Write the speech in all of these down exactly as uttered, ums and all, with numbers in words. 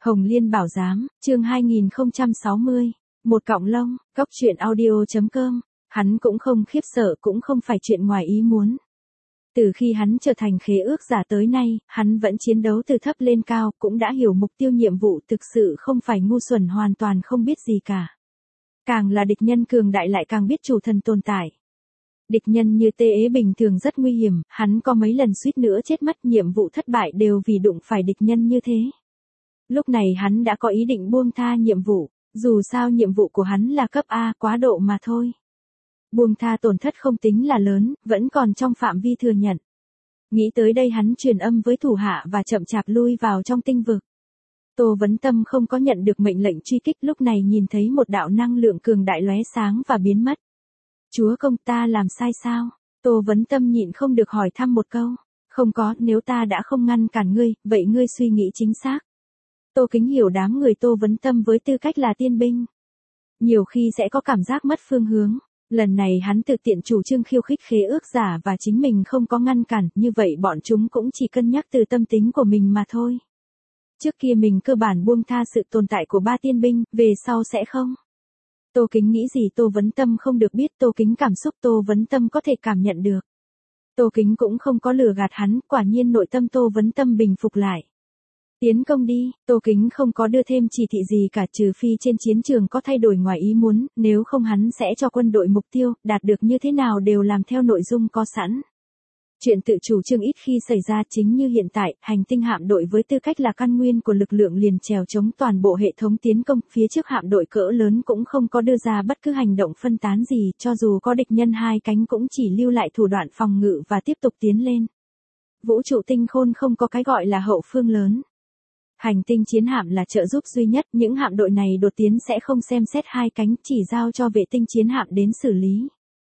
Hồng Liên Bảo Giám, chương hai nghìn không trăm sáu mươi. Một cọng lông, Cóc truyện audio.com. Hắn cũng không khiếp sợ, cũng không phải chuyện ngoài ý muốn. Từ khi hắn trở thành khế ước giả tới nay, hắn vẫn chiến đấu từ thấp lên cao, cũng đã hiểu mục tiêu nhiệm vụ thực sự không phải ngu xuẩn hoàn toàn không biết gì cả. Càng là địch nhân cường đại lại càng biết chủ thần tồn tại. Địch nhân như Tê Ế bình thường rất nguy hiểm, hắn có mấy lần suýt nữa chết mất, nhiệm vụ thất bại đều vì đụng phải địch nhân như thế. Lúc này hắn đã có ý định buông tha nhiệm vụ, dù sao nhiệm vụ của hắn là cấp A quá độ mà thôi. Buông tha tổn thất không tính là lớn, vẫn còn trong phạm vi thừa nhận. Nghĩ tới đây hắn truyền âm với thủ hạ và chậm chạp lui vào trong tinh vực. Tô Vấn Tâm không có nhận được mệnh lệnh truy kích, lúc này nhìn thấy một đạo năng lượng cường đại lóe sáng và biến mất. Chúa công, ta làm sai sao? Tô Vấn Tâm nhịn không được hỏi thăm một câu. Không có, nếu ta đã không ngăn cản ngươi, vậy ngươi suy nghĩ chính xác. Tô Kính hiểu đám người Tô Vấn Tâm với tư cách là tiên binh. Nhiều khi sẽ có cảm giác mất phương hướng. Lần này hắn tự tiện chủ trương khiêu khích khế ước giả và chính mình không có ngăn cản, như vậy bọn chúng cũng chỉ cân nhắc từ tâm tính của mình mà thôi. Trước kia mình cơ bản buông tha sự tồn tại của ba tiên binh, về sau sẽ không. Tô Kính nghĩ gì Tô Vấn Tâm không được biết, Tô Kính cảm xúc Tô Vấn Tâm có thể cảm nhận được. Tô Kính cũng không có lừa gạt hắn, quả nhiên nội tâm Tô Vấn Tâm bình phục lại. Tiến công đi, Tô Kính không có đưa thêm chỉ thị gì cả, trừ phi trên chiến trường có thay đổi ngoài ý muốn, nếu không hắn sẽ cho quân đội mục tiêu, đạt được như thế nào đều làm theo nội dung có sẵn. Chuyện tự chủ trương ít khi xảy ra, chính như hiện tại, hành tinh hạm đội với tư cách là căn nguyên của lực lượng liền trèo chống toàn bộ hệ thống tiến công, phía trước hạm đội cỡ lớn cũng không có đưa ra bất cứ hành động phân tán gì, cho dù có địch nhân hai cánh cũng chỉ lưu lại thủ đoạn phòng ngự và tiếp tục tiến lên. Vũ trụ tinh khôn không có cái gọi là hậu phương lớn. Hành tinh chiến hạm là trợ giúp duy nhất, những hạm đội này đột tiến sẽ không xem xét hai cánh, chỉ giao cho vệ tinh chiến hạm đến xử lý.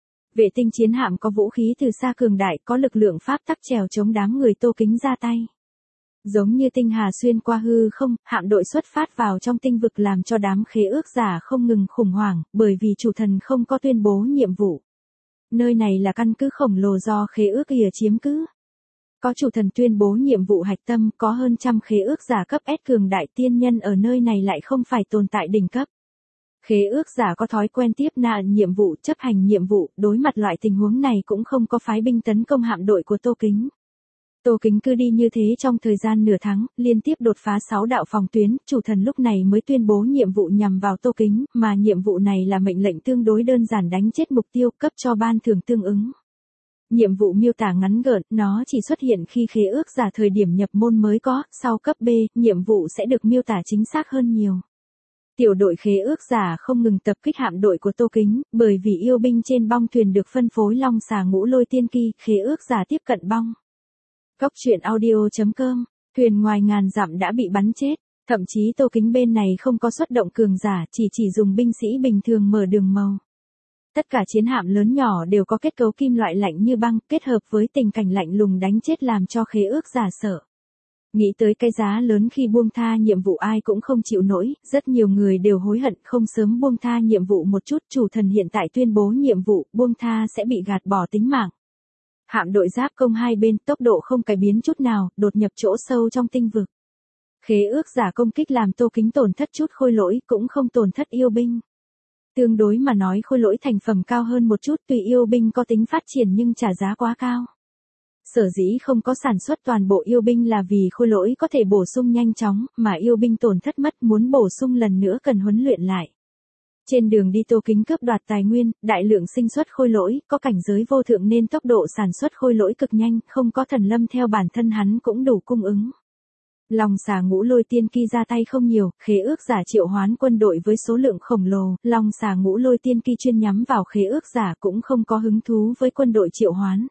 Vệ tinh chiến hạm có vũ khí từ xa cường đại, có lực lượng pháp tắc trèo chống đám người Tô Kính ra tay. Giống như tinh hà xuyên qua hư không, hạm đội xuất phát vào trong tinh vực làm cho đám khế ước giả không ngừng khủng hoảng, bởi vì chủ thần không có tuyên bố nhiệm vụ. Nơi này là căn cứ khổng lồ do khế ước ỉa chiếm cứ. Có chủ thần tuyên bố nhiệm vụ hạch tâm, có hơn trăm khế ước giả cấp S cường đại, tiên nhân ở nơi này lại không phải tồn tại đỉnh cấp. Khế ước giả có thói quen tiếp nhận nhiệm vụ, chấp hành nhiệm vụ, đối mặt loại tình huống này cũng không có phái binh tấn công hạm đội của Tô Kính. Tô Kính cứ đi như thế trong thời gian nửa tháng, liên tiếp đột phá sáu đạo phòng tuyến, chủ thần lúc này mới tuyên bố nhiệm vụ nhằm vào Tô Kính, mà nhiệm vụ này là mệnh lệnh tương đối đơn giản, đánh chết mục tiêu, cấp cho ban thưởng tương ứng. Nhiệm vụ miêu tả ngắn gọn, nó chỉ xuất hiện khi khế ước giả thời điểm nhập môn mới có, sau cấp B, nhiệm vụ sẽ được miêu tả chính xác hơn nhiều. Tiểu đội khế ước giả không ngừng tập kích hạm đội của Tô Kính, bởi vì yêu binh trên bong thuyền được phân phối long xà ngũ lôi tiên kỳ, khế ước giả tiếp cận bong. Cóc truyện audio.com, thuyền ngoài ngàn dặm đã bị bắn chết, thậm chí Tô Kính bên này không có xuất động cường giả, chỉ chỉ dùng binh sĩ bình thường mở đường màu. Tất cả chiến hạm lớn nhỏ đều có kết cấu kim loại lạnh như băng, kết hợp với tình cảnh lạnh lùng đánh chết làm cho khế ước giả sợ. Nghĩ tới cái giá lớn khi buông tha nhiệm vụ ai cũng không chịu nổi, rất nhiều người đều hối hận không sớm buông tha nhiệm vụ một chút, chủ thần hiện tại tuyên bố nhiệm vụ, buông tha sẽ bị gạt bỏ tính mạng. Hạm đội giáp công hai bên, tốc độ không cải biến chút nào, đột nhập chỗ sâu trong tinh vực. Khế ước giả công kích làm Tô Kính tổn thất chút khôi lỗi, cũng không tổn thất yêu binh. Tương đối mà nói khôi lỗi thành phẩm cao hơn một chút, tùy yêu binh có tính phát triển nhưng trả giá quá cao. Sở dĩ không có sản xuất toàn bộ yêu binh là vì khôi lỗi có thể bổ sung nhanh chóng, mà yêu binh tổn thất mất, muốn bổ sung lần nữa cần huấn luyện lại. Trên đường đi Tô Kính cướp đoạt tài nguyên, đại lượng sinh xuất khôi lỗi, có cảnh giới vô thượng nên tốc độ sản xuất khôi lỗi cực nhanh, không có thần lâm theo bản thân hắn cũng đủ cung ứng. Long xà ngũ lôi tiên kỳ ra tay không nhiều, khế ước giả triệu hoán quân đội với số lượng khổng lồ, long xà ngũ lôi tiên kỳ chuyên nhắm vào khế ước giả cũng không có hứng thú với quân đội triệu hoán.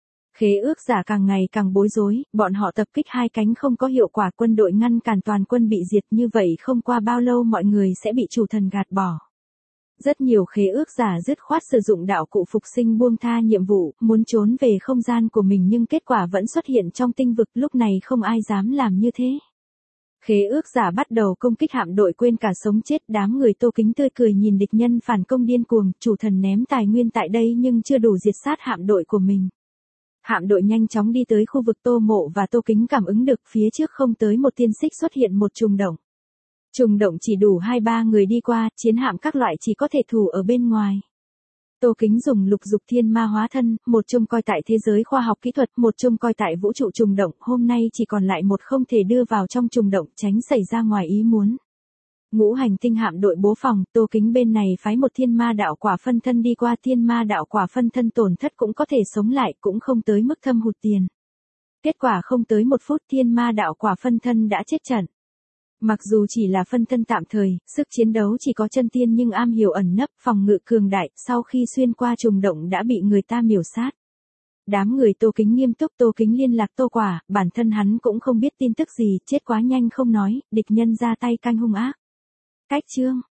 Khế ước giả càng ngày càng bối rối, bọn họ tập kích hai cánh không có hiệu quả, quân đội ngăn cản toàn quân bị diệt, như vậy không qua bao lâu mọi người sẽ bị chủ thần gạt bỏ. Rất nhiều khế ước giả dứt khoát sử dụng đạo cụ phục sinh buông tha nhiệm vụ, muốn trốn về không gian của mình nhưng kết quả vẫn xuất hiện trong tinh vực, lúc này không ai dám làm như thế. Khế ước giả bắt đầu công kích hạm đội quên cả sống chết, đám người Tô Kính tươi cười nhìn địch nhân phản công điên cuồng, chủ thần ném tài nguyên tại đây nhưng chưa đủ diệt sát hạm đội của mình. Hạm đội nhanh chóng đi tới khu vực Tô Mộ và Tô Kính cảm ứng được phía trước không tới một tiên xích xuất hiện một trùng động. Trùng động chỉ đủ hai ba người đi qua, chiến hạm các loại chỉ có thể thủ ở bên ngoài. Tô Kính dùng lục dục thiên ma hóa thân, một trông coi tại thế giới khoa học kỹ thuật, một trông coi tại vũ trụ trùng động, hôm nay chỉ còn lại một không thể đưa vào trong trùng động, tránh xảy ra ngoài ý muốn. Ngũ hành tinh hạm đội bố phòng, Tô Kính bên này phái một thiên ma đạo quả phân thân đi qua, thiên ma đạo quả phân thân tổn thất cũng có thể sống lại, cũng không tới mức thâm hụt tiền. Kết quả không tới một phút thiên ma đạo quả phân thân đã chết trận. Mặc dù chỉ là phân thân tạm thời, sức chiến đấu chỉ có chân tiên nhưng am hiểu ẩn nấp, phòng ngự cường đại, sau khi xuyên qua trùng động đã bị người ta miểu sát. Đám người Tô Kính nghiêm túc, Tô Kính liên lạc Tô Quả, bản thân hắn cũng không biết tin tức gì, chết quá nhanh không nói, địch nhân ra tay canh hung ác. Cách chương